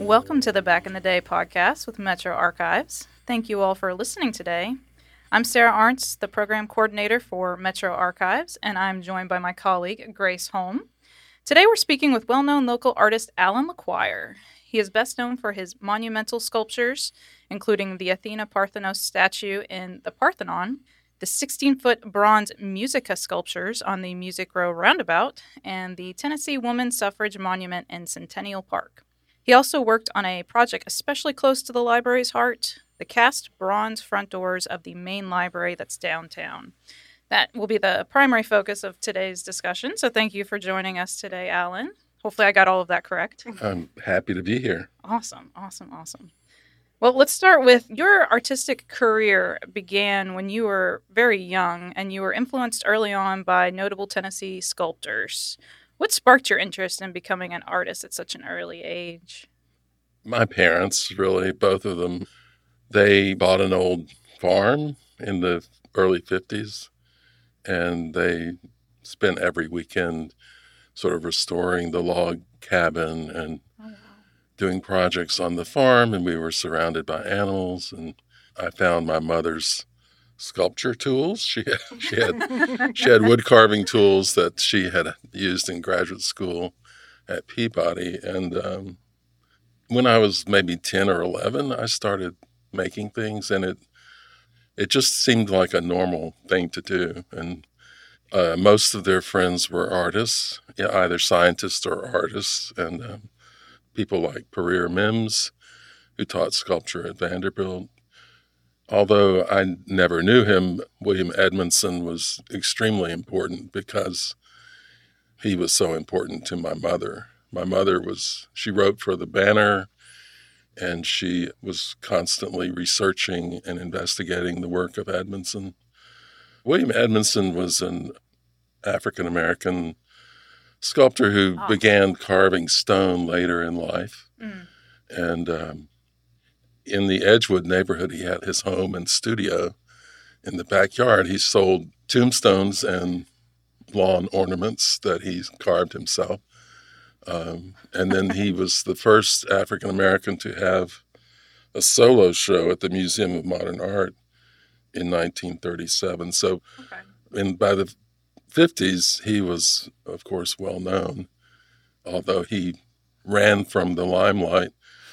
Welcome to the Back in the Day podcast with Metro Archives. Thank you all for listening today. I'm Sarah Arntz, the program coordinator for Metro Archives, and I'm joined by my colleague, Grace Holm. Today we're speaking with well-known local artist Alan LaQuire. He is best known for his monumental sculptures, including the Athena Parthenos statue in the Parthenon, the 16-foot bronze Musica sculptures on the Music Row Roundabout, and the Tennessee Women's Suffrage Monument in Centennial Park. He also worked on a project especially close to the library's heart, the cast bronze front doors of the main library that's downtown. That will be the primary focus of today's discussion, so thank you for joining us today, Alan. Hopefully I got all of that correct. I'm happy to be here. Awesome. Well, let's start with your artistic career began when you were very young, and you were influenced early on by notable Tennessee sculptors. What sparked your interest in becoming an artist at such an early age? My parents, really, both of them, they bought an old farm in the early 50s, and they spent every weekend sort of restoring the log cabin and doing projects on the farm, and we were surrounded by animals, and I found my mother's sculpture tools. She had wood carving tools that she had used in graduate school at Peabody. And when I was maybe 10 or 11, I started making things, and it just seemed like a normal thing to do. And most of their friends were artists, either scientists or artists, and people like Pereire Mims, who taught sculpture at Vanderbilt. Although I never knew him, William Edmondson was extremely important because he was so important to my mother. My mother she wrote for the Banner, and she was constantly researching and investigating the work of Edmondson. William Edmondson was an African-American sculptor who began carving stone later in life. And in the Edgewood neighborhood, he had his home and studio. In the backyard, he sold tombstones and lawn ornaments that he carved himself. And then he was the first African-American to have a solo show at the Museum of Modern Art in 1937. So by the 50s, he was, of course, well known, although he ran from the limelight.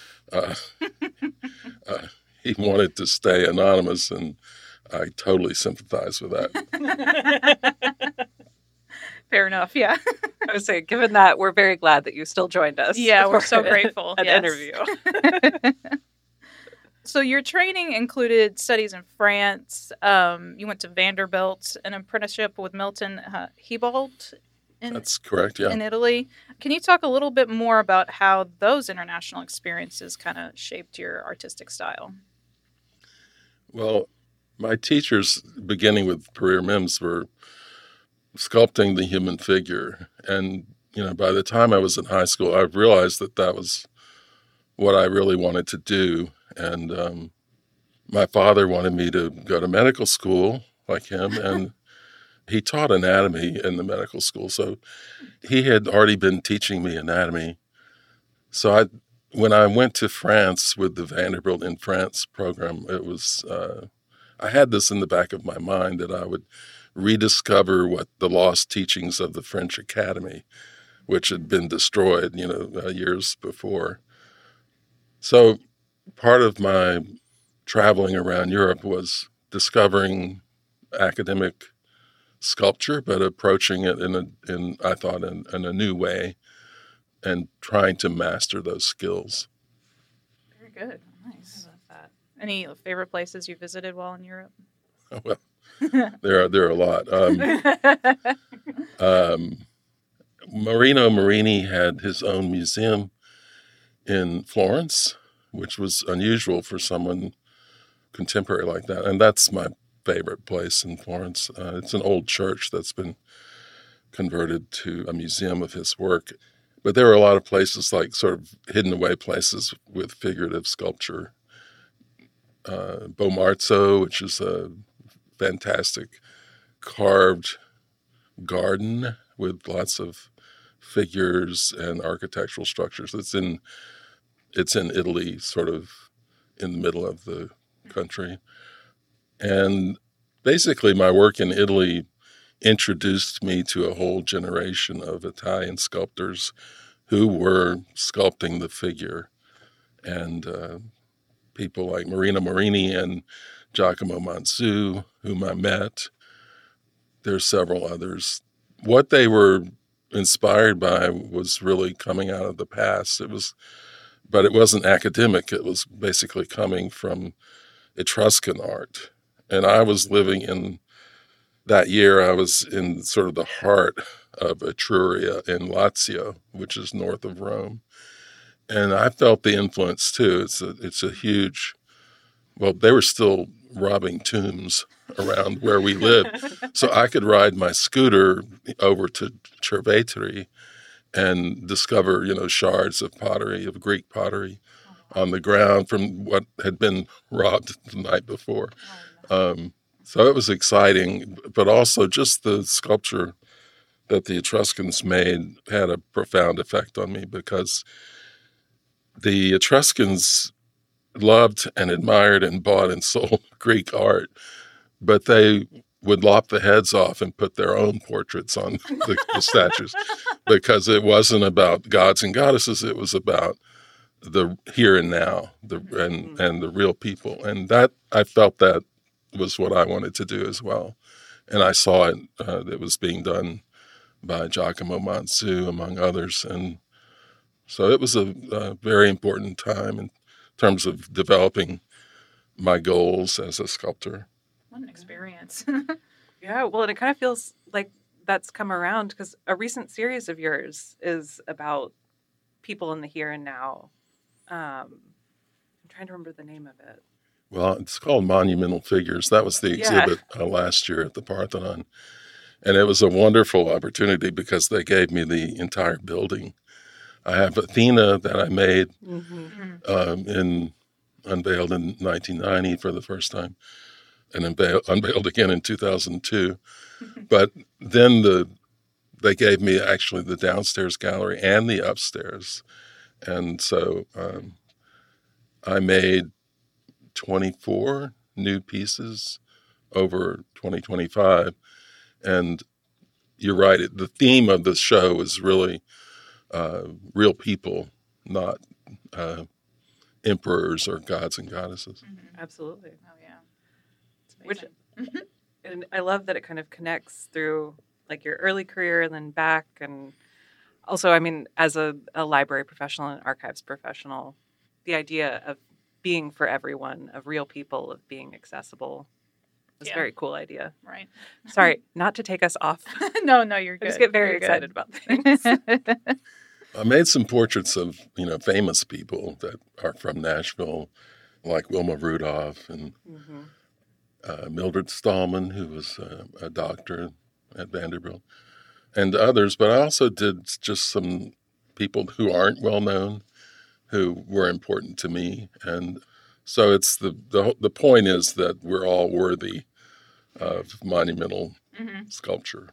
He wanted to stay anonymous, and I totally sympathize with that. Fair enough, yeah. I was saying, given that, we're very glad that you still joined us. Yeah, we're so grateful. An interview. So your training included studies in France. You went to Vanderbilt, an apprenticeship with Milton Hebald. That's correct, yeah. In Italy. Can you talk a little bit more about how those international experiences kind of shaped your artistic style? Well, my teachers, beginning with Pereire Mims, were sculpting the human figure. And, by the time I was in high school, I realized that was what I really wanted to do. And my father wanted me to go to medical school like him, and he taught anatomy in the medical school, so he had already been teaching me anatomy. So when I went to France with the Vanderbilt in France program, it was I had this in the back of my mind that I would rediscover what the lost teachings of the French Academy, which had been destroyed, years before. So part of my traveling around Europe was discovering academic sculpture, but approaching it in a new way, and trying to master those skills. Very good. Nice. I love that. Any favorite places you visited while in Europe? Oh, well, there are a lot. Marino Marini had his own museum in Florence, which was unusual for someone contemporary like that, and that's my favorite place in Florence. It's an old church that's been converted to a museum of his work. But there are a lot of places, like sort of hidden away places with figurative sculpture. Bomarzo, which is a fantastic carved garden with lots of figures and architectural structures. It's in It's in Italy, sort of in the middle of the country. And basically my work in Italy introduced me to a whole generation of Italian sculptors who were sculpting the figure. And people like Marina Morini and Giacomo Manzu, whom I met. There's several others. What they were inspired by was really coming out of the past. But it wasn't academic. It was basically coming from Etruscan art. And I was living in, that year I was in sort of the heart of Etruria in Lazio, which is north of Rome. And I felt the influence too. It's a huge, well, they were still robbing tombs around where we lived. So I could ride my scooter over to Cerveteri and discover, shards of pottery, of Greek pottery on the ground from what had been robbed the night before. So it was exciting, but also just the sculpture that the Etruscans made had a profound effect on me, because the Etruscans loved and admired and bought and sold Greek art, but they would lop the heads off and put their own portraits on the statues, because it wasn't about gods and goddesses. It was about the here and now, and the real people. And that, I felt that was what I wanted to do as well. And I saw it, it was being done by Giacomo Manzu, among others. And so it was a very important time in terms of developing my goals as a sculptor. What an experience. Yeah, well, and it kind of feels like that's come around, because a recent series of yours is about people in the here and now. I'm trying to remember the name of it. Well, it's called Monumental Figures. That was the exhibit last year at the Parthenon. And it was a wonderful opportunity because they gave me the entire building. I have Athena that I made unveiled in 1990 for the first time, and unveiled again in 2002. But then they gave me actually the downstairs gallery and the upstairs. And so I made 24 new pieces over 2025. And you're right, the theme of the show is really real people, not emperors or gods and goddesses. Mm-hmm. Absolutely. Oh, yeah. It's amazing. And I love that it kind of connects through like your early career and then back. And also, I mean, as a library professional and archives professional, the idea of being for everyone, of real people, of being accessible, is a very cool idea. Right. Sorry, not to take us off. No, you're good. I just get very excited about things. I made some portraits of, famous people that are from Nashville, like Wilma Rudolph and Mildred Stallman, who was a doctor at Vanderbilt, and others. But I also did just some people who aren't well known, who were important to me. And so it's the point is that we're all worthy of monumental sculpture.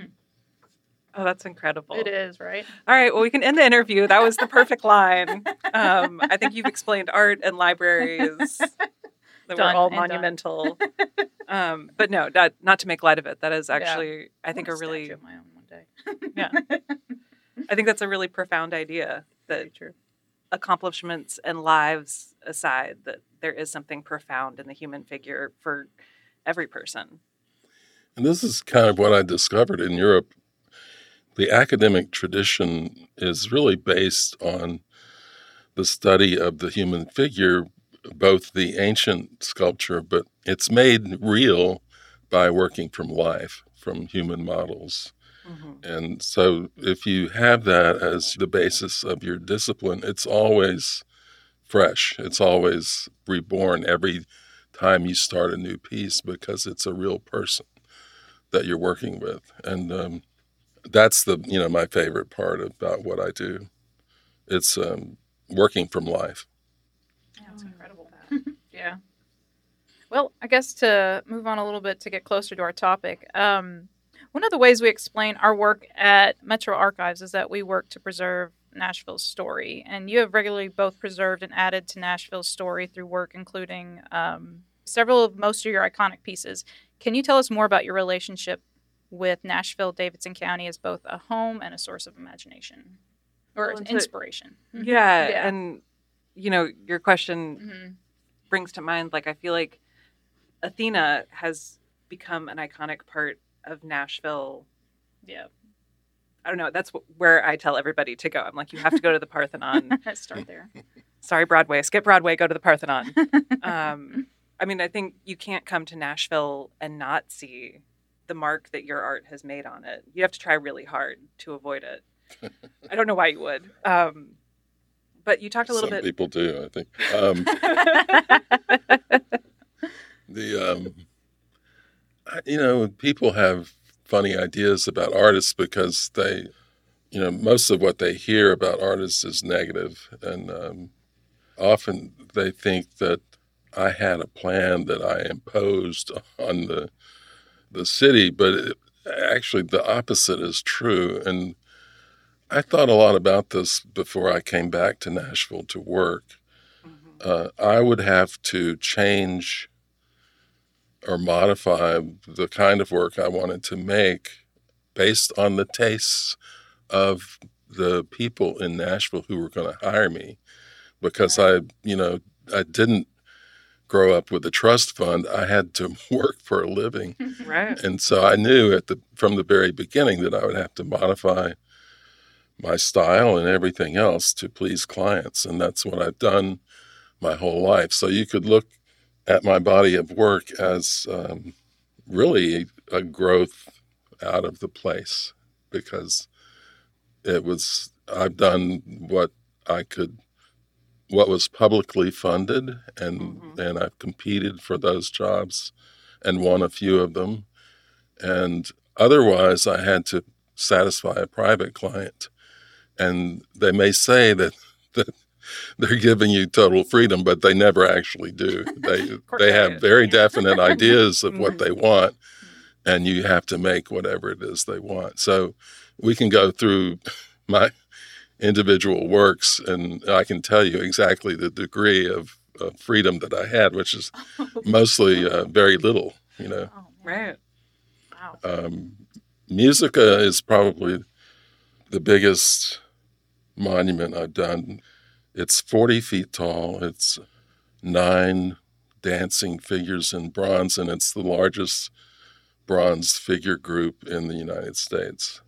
Oh, that's incredible. It is, right? All right, well, we can end the interview. That was the perfect line. I think you've explained art and libraries. That we're all monumental. But no, not to make light of it. That is actually, I think, a really... statue of my own one day. Yeah. I think that's a really profound idea, that accomplishments and lives aside, that there is something profound in the human figure for every person. And this is kind of what I discovered in Europe. The academic tradition is really based on the study of the human figure, both the ancient sculpture, but it's made real by working from life, from human models. And so if you have that as the basis of your discipline, it's always fresh. It's always reborn every time you start a new piece, because it's a real person that you're working with. And that's my favorite part about what I do. It's working from life. Yeah, it's incredible. Yeah. Well, I guess to move on a little bit to get closer to our topic, one of the ways we explain our work at Metro Archives is that we work to preserve Nashville's story, and you have regularly both preserved and added to Nashville's story through work including several of most of your iconic pieces. Can you tell us more about your relationship with Nashville, Davidson County as both a home and a source of imagination or inspiration? Yeah, and your question brings to mind, like, I feel like Athena has become an iconic part of Nashville. Yeah. I don't know. That's where I tell everybody to go. I'm like, you have to go to the Parthenon. Start there. Sorry, Broadway. Skip Broadway. Go to the Parthenon. I mean, I think you can't come to Nashville and not see the mark that your art has made on it. You have to try really hard to avoid it. I don't know why you would. But you talked a little bit. Some people do, I think. People have funny ideas about artists because they, most of what they hear about artists is negative. And often they think that I had a plan that I imposed on the city, but actually the opposite is true. And I thought a lot about this before I came back to Nashville to work. I would have to change or modify the kind of work I wanted to make based on the tastes of the people in Nashville who were going to hire me, because I didn't grow up with a trust fund. I had to work for a living. Right. And so I knew from the very beginning that I would have to modify my style and everything else to please clients. And that's what I've done my whole life. So you could look at my body of work as really a growth out of the place, because I've done what was publicly funded, and I've competed for those jobs and won a few of them. And otherwise I had to satisfy a private client. And they may say that they're giving you total freedom, but they never actually do. They have very definite ideas of what they want, and you have to make whatever it is they want. So we can go through my individual works, and I can tell you exactly the degree of freedom that I had, which is mostly very little, Oh, right. Wow. Musica is probably the biggest monument I've done. It's 40 feet tall. It's 9 dancing figures in bronze, and it's the largest bronze figure group in the United States.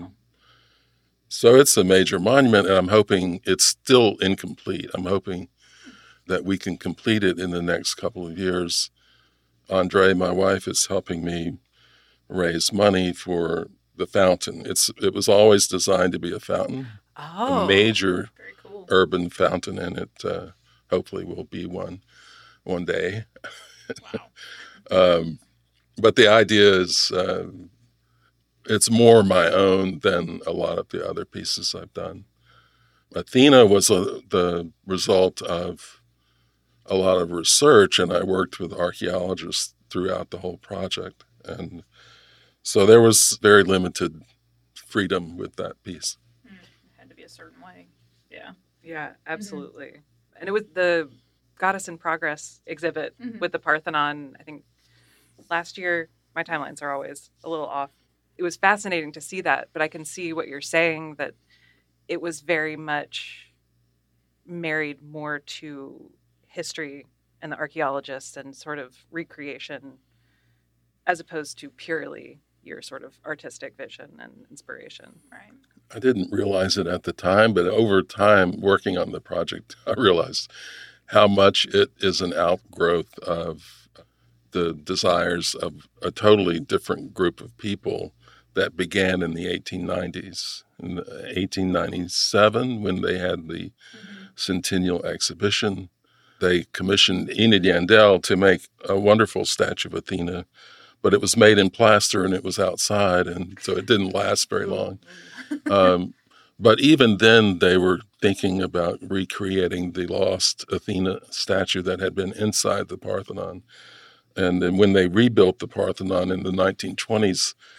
So it's a major monument, and I'm hoping it's still incomplete. I'm hoping that we can complete it in the next couple of years. Andre, my wife, is helping me raise money for the fountain. It was always designed to be a fountain, a major Very cool. urban fountain, and it hopefully will be one day. Wow. But the idea is it's more my own than a lot of the other pieces I've done. Athena was the result of a lot of research, and I worked with archaeologists throughout the whole project. And so there was very limited freedom with that piece. It had to be a certain way. Yeah. Yeah, absolutely. And it was the Goddess in Progress exhibit with the Parthenon, I think last year. My timelines are always a little off. It was fascinating to see that, but I can see what you're saying, that it was very much married more to history and the archaeologist and sort of recreation, as opposed to purely your sort of artistic vision and inspiration. Right. I didn't realize it at the time, but over time working on the project, I realized how much it is an outgrowth of the desires of a totally different group of people that began in the 1890s. In 1897, when they had the Centennial Exhibition, they commissioned Enid Yandell to make a wonderful statue of Athena, but it was made in plaster and it was outside, and so it didn't last very long. But even then, they were thinking about recreating the lost Athena statue that had been inside the Parthenon. And then when they rebuilt the Parthenon in the 1920s,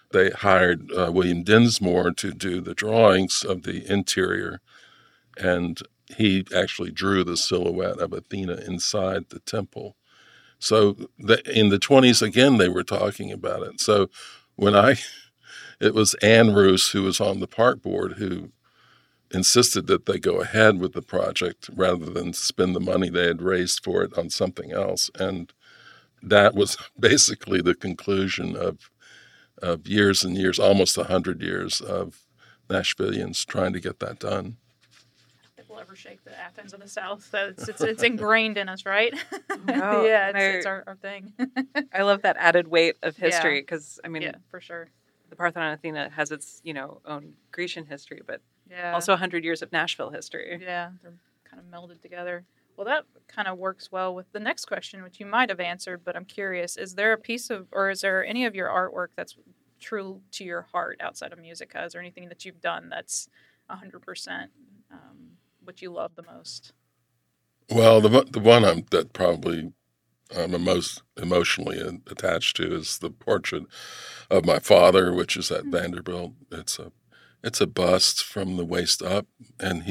they hired William Dinsmore to do the drawings of the interior, and he actually drew the silhouette of Athena inside the temple. So in the 20s, again, they were talking about it. So it was Ann Roos, who was on the park board, who insisted that they go ahead with the project rather than spend the money they had raised for it on something else. And that was basically the conclusion of years and years, almost 100 years of Nashvillians trying to get that done. We'll ever shake the Athens of the South. So it's ingrained in us, right? No, yeah, it's our thing. I love that added weight of history because, I mean, yeah, for sure. The Parthenon Athena has its, own Grecian history, but yeah, also 100 years of Nashville history. Yeah, they're kind of melded together. Well, that kind of works well with the next question, which you might have answered, but I'm curious. Is there a piece of, or is there any of your artwork that's true to your heart outside of Musica? Is there anything that you've done that's 100% what you love the most? Well, the one that probably I'm the most emotionally attached to is the portrait of my father, which is at Vanderbilt. It's a bust from the waist up, and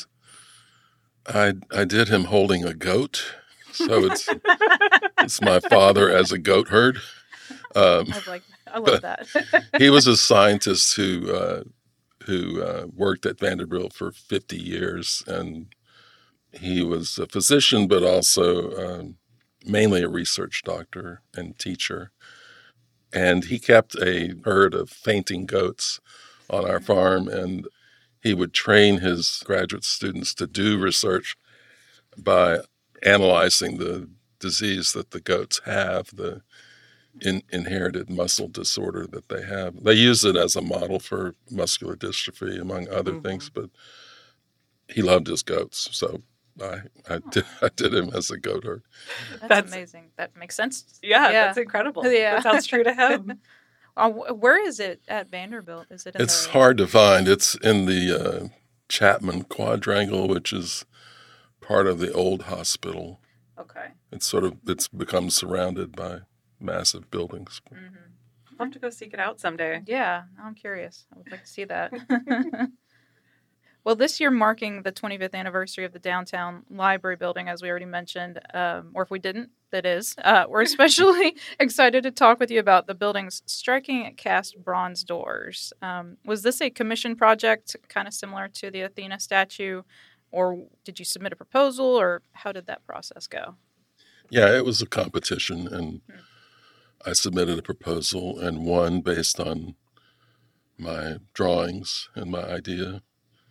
I did him holding a goat, so it's my father as a goat herd. I love that. He was a scientist who worked at Vanderbilt for 50 years, and he was a physician, but also mainly a research doctor and teacher. And he kept a herd of fainting goats on our farm, and he would train his graduate students to do research by analyzing the disease that the goats have, the inherited muscle disorder that they have. They use it as a model for muscular dystrophy, among other things, but he loved his goats, so I did him as a goat herd. That's amazing. That makes sense. Yeah, that's incredible. Yeah. That sounds true to him. Where is it at Vanderbilt? Is it? It's hard to find. It's in the Chapman Quadrangle, which is part of the old hospital. Okay. It's become surrounded by massive buildings. I'll have to go seek it out someday. Yeah, I'm curious. I would like to see that. Well, this year marking the 25th anniversary of the downtown library building, as we already mentioned, or if we didn't, that is, we're especially excited to talk with you about the building's striking cast bronze doors. Was this a commission project kind of similar to the Athena statue, or did you submit a proposal, or how did that process go? Yeah, it was a competition, and I submitted a proposal and won based on my drawings and my idea.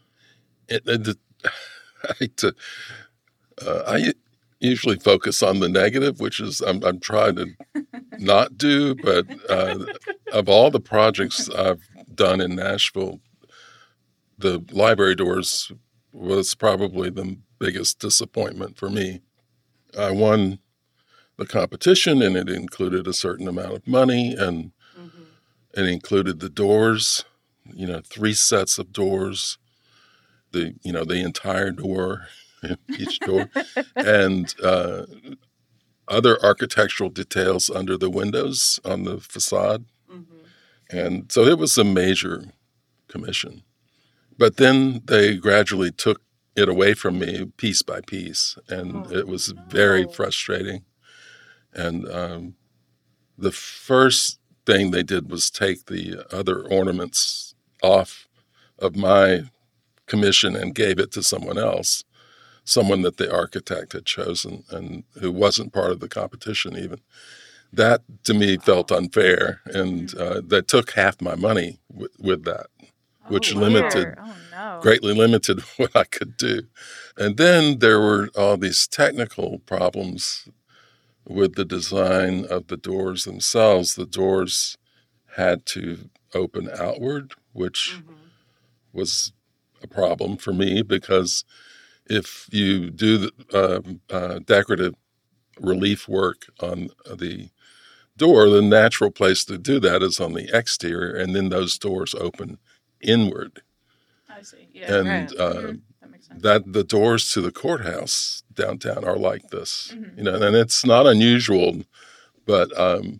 I usually focus on the negative, which is I'm trying to not do, but of all the projects I've done in Nashville, the library doors was probably the biggest disappointment for me. I won the competition, and it included a certain amount of money, and it included the doors, 3 sets of doors, the entire door, each door, and other architectural details under the windows on the facade. And so it was a major commission. But then they gradually took it away from me piece by piece, and it was very frustrating. And the first thing they did was take the other ornaments off of my commission and gave it to someone else, someone that the architect had chosen and who wasn't part of the competition even. That, to me, felt unfair, and that took half my money with that, which greatly limited what I could do. And then there were all these technical problems with the design of the doors themselves. The doors had to open outward, which was a problem for me, because if you do the decorative relief work on the door, the natural place to do that is on the exterior, and then those doors open inward. I see. Yeah. And that makes sense. That the doors to the courthouse downtown are like this, and it's not unusual, but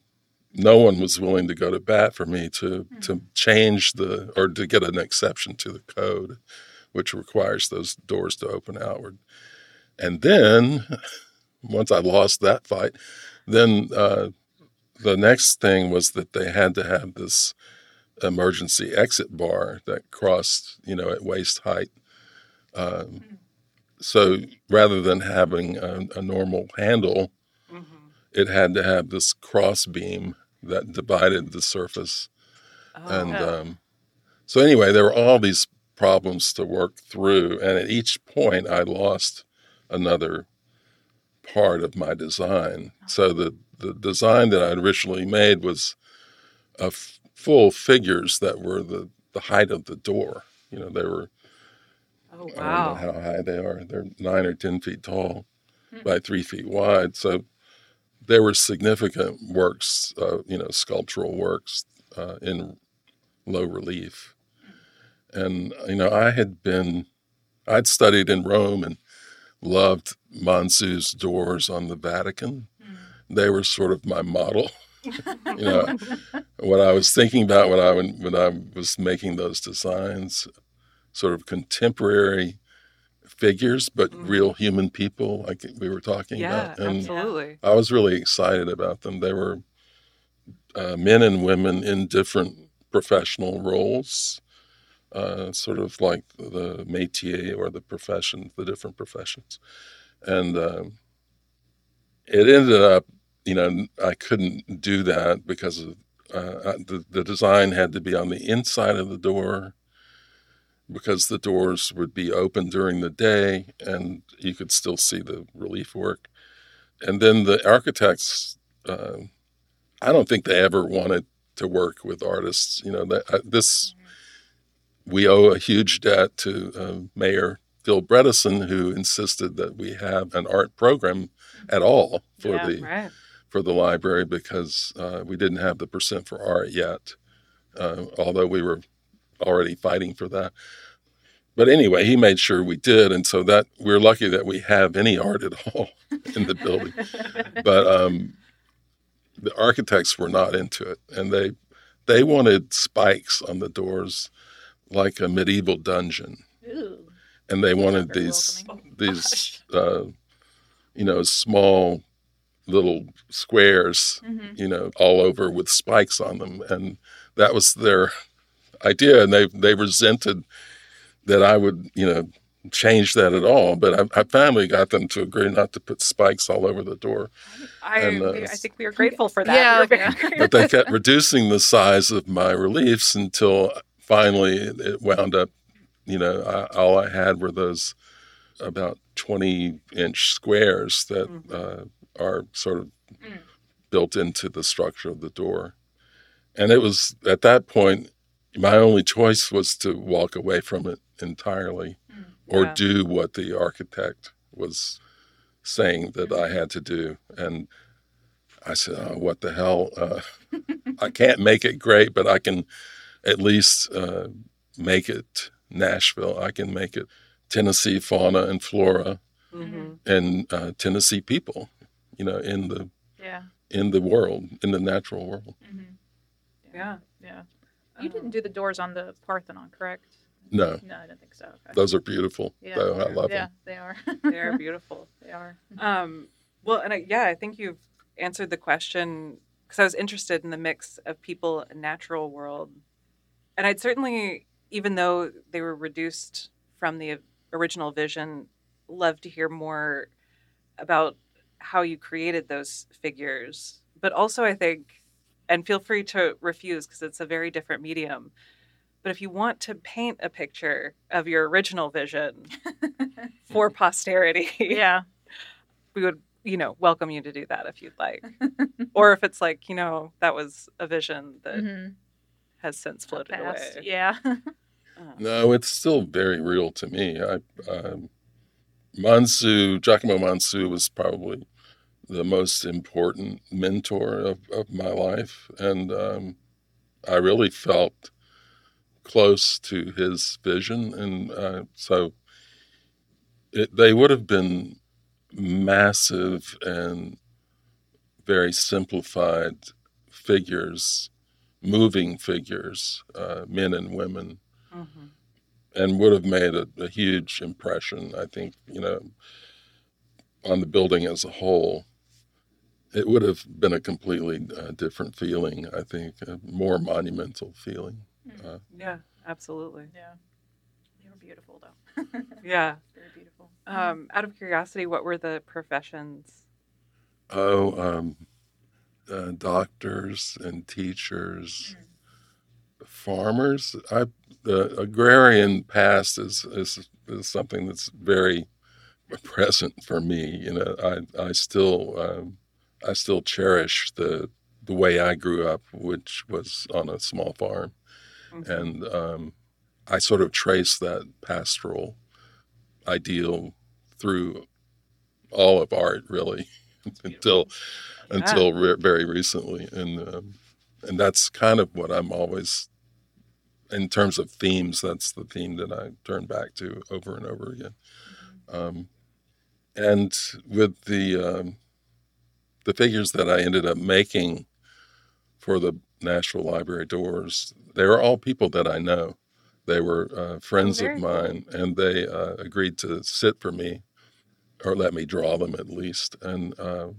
no one was willing to go to bat for me to change or to get an exception to the code, which requires those doors to open outward. And then, once I lost that fight, then the next thing was that they had to have this emergency exit bar that crossed, at waist height. So rather than having a normal handle, it had to have this cross beam that divided the surface. So anyway, there were all these problems to work through. And at each point, I lost another part of my design. So the design that I originally made was full figures that were the height of the door. They were, Oh, wow. I don't know how high they are. They're 9 or 10 feet tall by 3 feet wide. So there were significant works, sculptural works in low relief. And, I'd studied in Rome and loved Mansu's doors on the Vatican. They were sort of my model. What I was thinking about when I was making those designs, sort of contemporary figures, but real human people, like we were talking about. And absolutely. I was really excited about them. They were men and women in different professional roles, sort of like the métier or the different professions. And it ended up, I couldn't do that because of the design had to be on the inside of the door, because the doors would be open during the day and you could still see the relief work. And then the architects, I don't think they ever wanted to work with artists. We owe a huge debt to Mayor Phil Bredesen, who insisted that we have an art program at all for the library, because we didn't have the percent for art yet, although we were already fighting for that. But anyway, he made sure we did, and so that we're lucky that we have any art at all in the building. But the architects were not into it, and they wanted spikes on the doors like a medieval dungeon. Ooh. And they wanted these small little squares, all over with spikes on them. And that was their idea. And they resented that I would, change that at all. But I finally got them to agree not to put spikes all over the door. I think we are grateful for that. Yeah. But they kept reducing the size of my reliefs until finally it wound up, all I had were those about 20-inch squares that are sort of built into the structure of the door. And it was, at that point, my only choice was to walk away from it entirely or do what the architect was saying that I had to do. And I said, oh, what the hell? I can't make it great, but I can at least make it Nashville. I can make it Tennessee fauna and flora and Tennessee people, in the world, in the natural world. Yeah. You didn't do the doors on the Parthenon, correct? No, I don't think so. Okay. those are beautiful. Yeah, though. I love them. Yeah, they are. They are beautiful. They are. Well, and I think you've answered the question, because I was interested in the mix of people and natural world. And I'd certainly, even though they were reduced from the original vision, love to hear more about how you created those figures. But also, I think, and feel free to refuse because it's a very different medium, but if you want to paint a picture of your original vision for posterity, we would, welcome you to do that if you'd like. Or if it's like, that was a vision that has since floated away. Yeah. No, it's still very real to me. Giacomo Mansu was probably the most important mentor of my life. And I really felt close to his vision. And so they would have been massive and very simplified figures, moving figures, men and women, Mm-hmm. and would have made a huge impression, I think, on the building as a whole. It would have been a completely different feeling, I think, a more monumental feeling. Yeah, absolutely. Yeah. They were beautiful, though. Yeah. Very beautiful. Out of curiosity, what were the professions? Doctors and teachers, farmers. The agrarian past is something that's very present for me. I still cherish the way I grew up, which was on a small farm, Mm-hmm. and I sort of trace that pastoral ideal through all of art, really, until very recently, and that's kind of what I'm always, in terms of themes, that's the theme that I turn back to over and over again. And with the figures that I ended up making for the Nashville Library doors, they were all people that I know. They were friends of very mine, and they agreed to sit for me, or let me draw them at least. And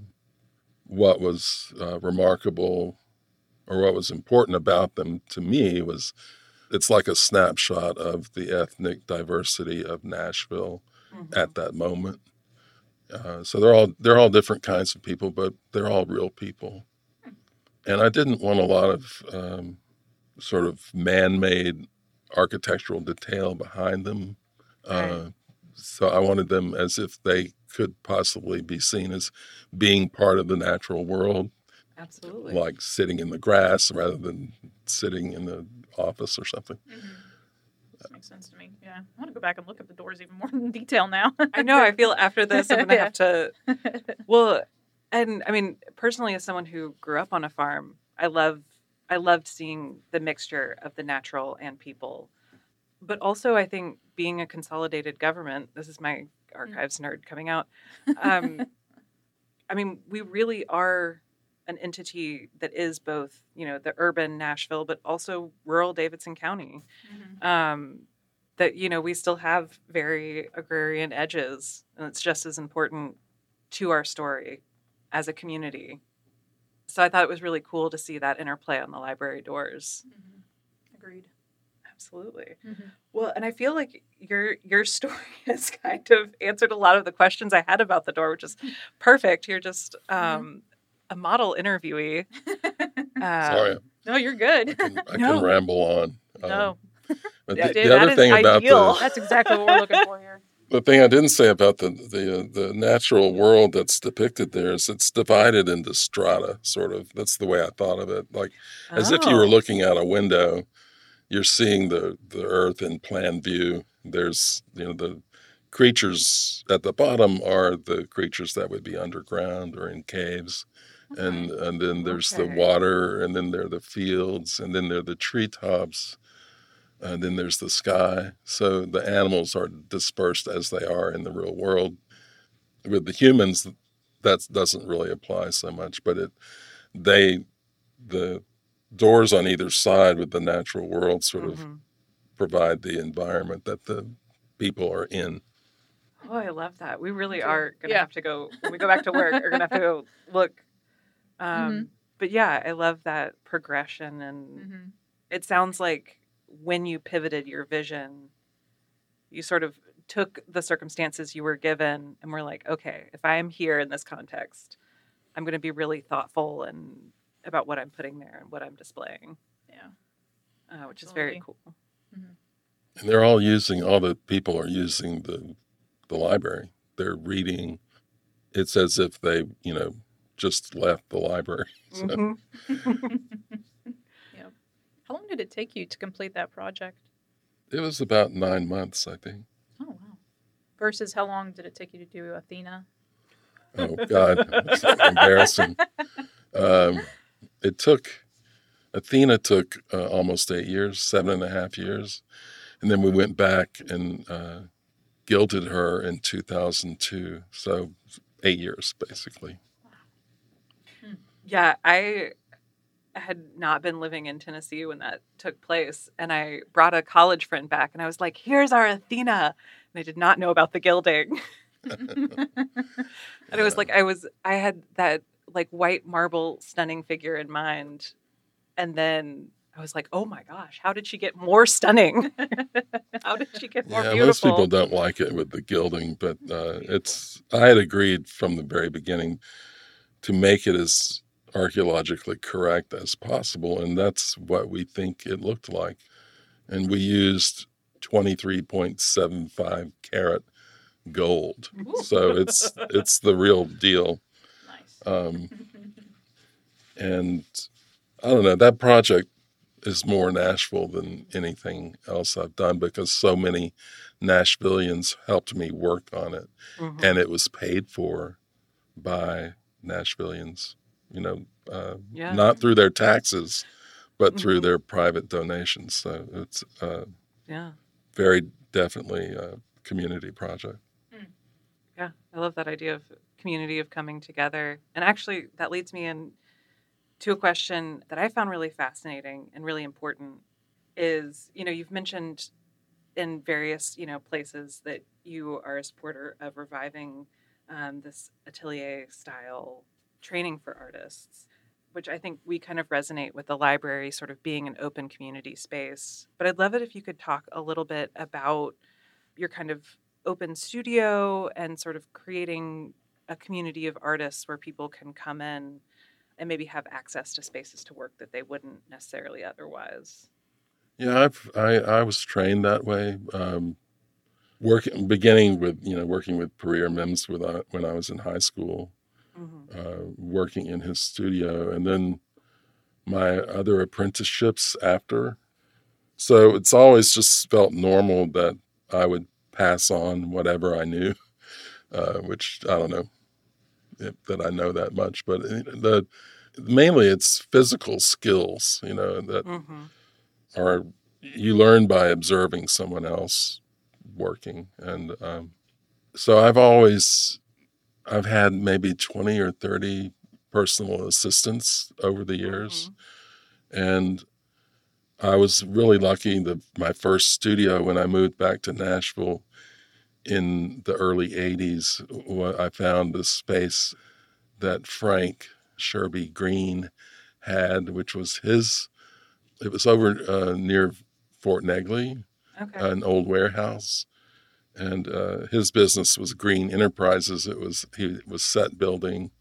what was remarkable, or what was important about them to me, was it's like a snapshot of the ethnic diversity of Nashville at that moment. So they're all different kinds of people, but they're all real people. And I didn't want a lot of sort of man-made architectural detail behind them. Right. So I wanted them as if they could possibly be seen as being part of the natural world, Absolutely. like sitting in the grass rather than sitting in the office or something. That makes sense to me. Yeah. I want to go back and look at the doors even more in detail now. I know. I feel after this, I'm going to have to. Well, and I mean, personally, as someone who grew up on a farm, I loved seeing the mixture of the natural and people. But also, I think being a consolidated government, this is my archives nerd coming out. I mean, we really are an entity that is both, the urban Nashville, but also rural Davidson County. That, we still have very agrarian edges, and it's just as important to our story as a community. So I thought it was really cool to see that interplay on the library doors. Agreed. Absolutely. Well, and I feel like your story has kind of answered a lot of the questions I had about the door, which is perfect. You're just a model interviewee. Sorry, No, you're good. I can ramble on. No. But Yeah, the other thing about That's exactly what we're looking for here. the thing I didn't say about the natural world that's depicted there is it's divided into strata, sort of. That's the way I thought of it, like as if you were looking out a window. You're seeing the earth in plan view. There's, the creatures at the bottom are the creatures that would be underground or in caves. And then there's the water, and then there are the fields, and then there are the treetops, and then there's the sky. So the animals are dispersed as they are in the real world. With the humans, that doesn't really apply so much, but the doors on either side with the natural world sort of provide the environment that the people are in. Oh, I love that. We really are going to have to go, when we go back to work, we're going to have to go look. But yeah, I love that progression. And it sounds like when you pivoted your vision, you sort of took the circumstances you were given and were like, okay, if I am here in this context, I'm going to be really thoughtful and about what I'm putting there and what I'm displaying. Yeah. Which is very cool. And they're all the people are using the library. They're reading. It's as if they, just left the library. So. Yeah. How long did it take you to complete that project? It was about 9 months, I think. Oh, wow. Versus how long did it take you to do Athena? Oh, God. It's embarrassing. Athena took almost 8 years, 7.5 years. And then we went back and gilded her in 2002. So 8 years, basically. Yeah, I had not been living in Tennessee when that took place, and I brought a college friend back, and I was like, "Here's our Athena," and I did not know about the gilding. And it was like I had that like white marble stunning figure in mind, and then I was like, "Oh my gosh, how did she get more stunning? How did she get more Yeah, beautiful?" most people don't like it with the gilding, but I had agreed from the very beginning to make it as archaeologically correct as possible, and that's what we think it looked like. And we used 23.75 karat gold. So it's the real deal. Nice. And I don't know, that project is more Nashville than anything else I've done because so many Nashvillians helped me work on it. Mhm. And it was paid for by Nashvillians, Yeah. not through their taxes, but through Mhm. their private donations. So it's Yeah. very definitely a community project. Yeah, I love that idea of community of coming together. And actually, that leads me in to a question that I found really fascinating and really important is, you've mentioned in various, places that you are a supporter of reviving this atelier style training for artists, which I think we kind of resonate with the library sort of being an open community space. But I'd love it if you could talk a little bit about your kind of open studio and sort of creating a community of artists where people can come in and maybe have access to spaces to work that they wouldn't necessarily otherwise. Yeah, I was trained that way. Beginning with working with Pereira Mims when I was in high school, working in his studio, and then my other apprenticeships after. So it's always just felt normal that I would pass on whatever I knew, which I don't know that I know that much, but mainly it's physical skills, that Mm-hmm. are you learn by observing someone else working, and so I've had maybe 20 or 30 personal assistants over the years, and I was really lucky that my first studio when I moved back to Nashville in the early 80s, I found this space that Frank Sherby Green had, which was it was over near Fort Negley, Okay. an old warehouse. And his business was Green Enterprises. He was set building,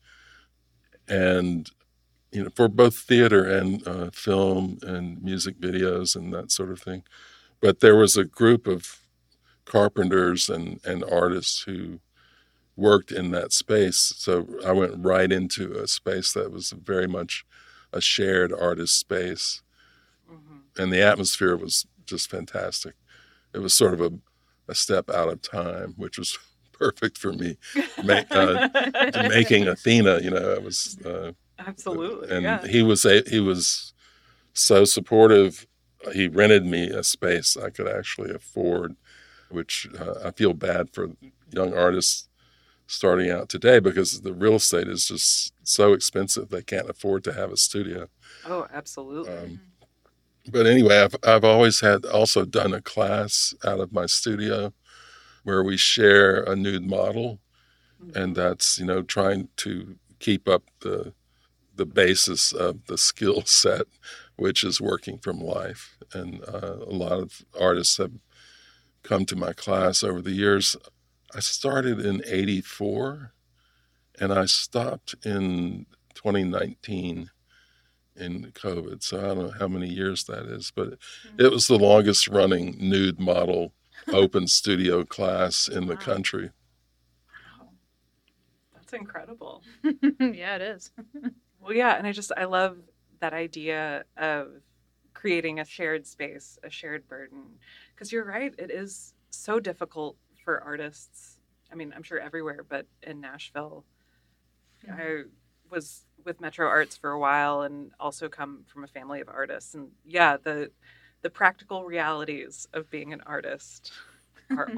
and for both theater and film and music videos and that sort of thing. But there was a group of carpenters and artists who worked in that space. So I went right into a space that was very much a shared artist space. And the atmosphere was just fantastic. It was sort of a step out of time, which was perfect for me. Making Athena, it was Absolutely. and Yeah. he was so supportive. He rented me a space I could actually afford, which I feel bad for young artists starting out today because the real estate is just so expensive they can't afford to have a studio. Oh, absolutely. But anyway, I've always also done a class out of my studio where we share a nude model, and that's trying to keep up the basis of the skill set, which is working from life. And a lot of artists have come to my class over the years. I started in '84, and I stopped in 2019 in COVID. So I don't know how many years that is, but it was the longest running nude model open studio class in the country. Wow. That's incredible. Yeah, it is. Well, yeah. And I love that idea of creating a shared space, a shared burden. Because you're right, it is so difficult for artists. I mean, I'm sure everywhere, but in Nashville, I was with Metro Arts for a while and also come from a family of artists. And yeah, the practical realities of being an artist are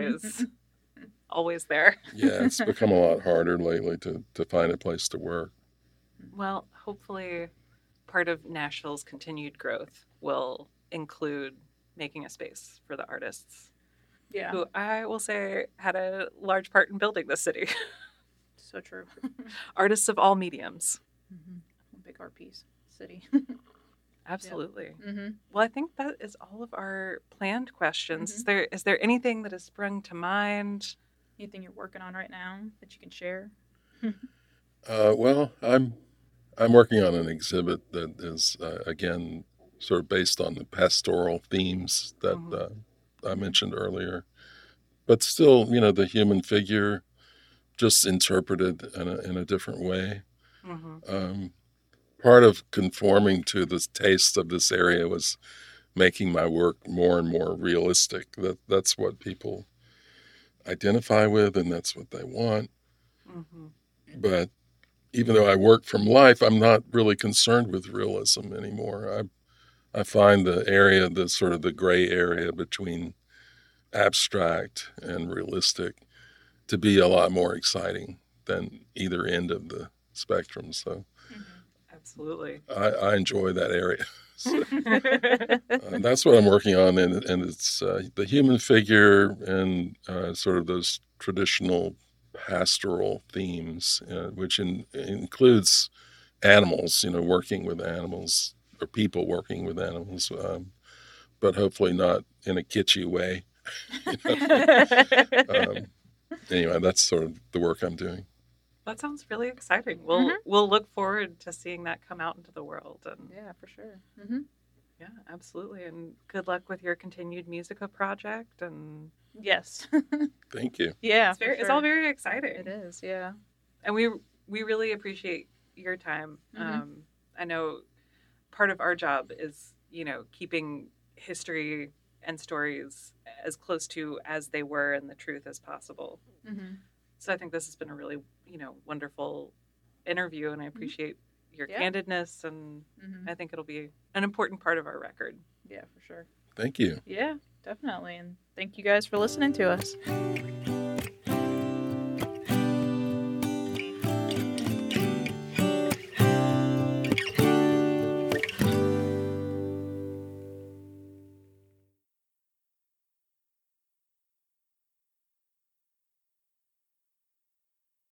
always there. Yeah, it's become a lot harder lately to find a place to work. Well, hopefully part of Nashville's continued growth will include making a space for the artists Yeah. who I will say had a large part in building this city. So true. Artists of all mediums. Big art piece. City. Absolutely. Mm-hmm. Well, I think that is all of our planned questions. Mhm. Is there anything that has sprung to mind? Anything you're working on right now that you can share? Well, I'm working on an exhibit that is again sort of based on the pastoral themes that I mentioned earlier, but still, the human figure just interpreted in a different way. Mm-hmm. Part of conforming to the taste of this area was making my work more and more realistic. That's what people identify with, and that's what they want. Mm-hmm. But even though I work from life, I'm not really concerned with realism anymore. I find the area, the sort of the gray area between abstract and realistic, to be a lot more exciting than either end of the spectrum. So Absolutely. I enjoy that area. So, that's what I'm working on, and it's the human figure and sort of those traditional pastoral themes, which includes animals, working with animals or people working with animals, but hopefully not in a kitschy way. Anyway, that's sort of the work I'm doing. That sounds really exciting. We'll look forward to seeing that come out into the world. And Yeah, for sure. yeah, absolutely. And good luck with your continued Musica project. And Yes. Thank you. Yeah, it's all very exciting. It is. Yeah. And we really appreciate your time. I know part of our job is, keeping history and stories as close to as they were and the truth as possible. So I think this has been a really, wonderful interview, and I appreciate your candidness, and I think it'll be an important part of our record. Yeah, for sure. Thank you. Yeah, definitely. And thank you guys for listening to us.